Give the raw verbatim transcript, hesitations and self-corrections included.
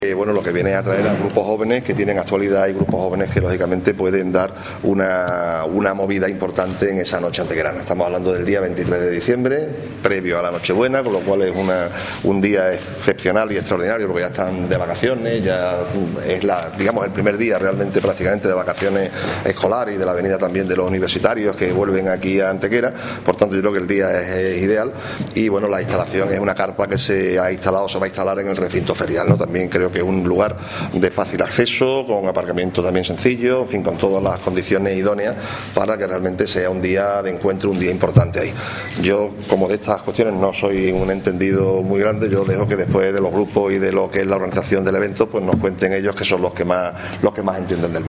Eh, bueno, lo que viene a traer a grupos jóvenes que tienen actualidad y grupos jóvenes que lógicamente pueden dar una, una movida importante en esa noche antequerana. Estamos hablando del día veintitrés de diciembre, previo a la Nochebuena, con lo cual es una, un día excepcional y extraordinario porque ya están de vacaciones, ya es la, digamos, el primer día realmente prácticamente de vacaciones escolares y de la venida también de los universitarios que vuelven aquí a Antequera. Por tanto, yo creo que el día es, es ideal y bueno, la instalación es una carpa que se ha instalado, se va a instalar en el recinto ferial, ¿no? También creo que es un lugar de fácil acceso, con aparcamiento también sencillo, en fin, con todas las condiciones idóneas para que realmente sea un día de encuentro, un día importante ahí. Yo, como de estas cuestiones no soy un entendido muy grande, yo dejo que después de los grupos y de lo que es la organización del evento, pues nos cuenten ellos que son los que más, los que más entienden del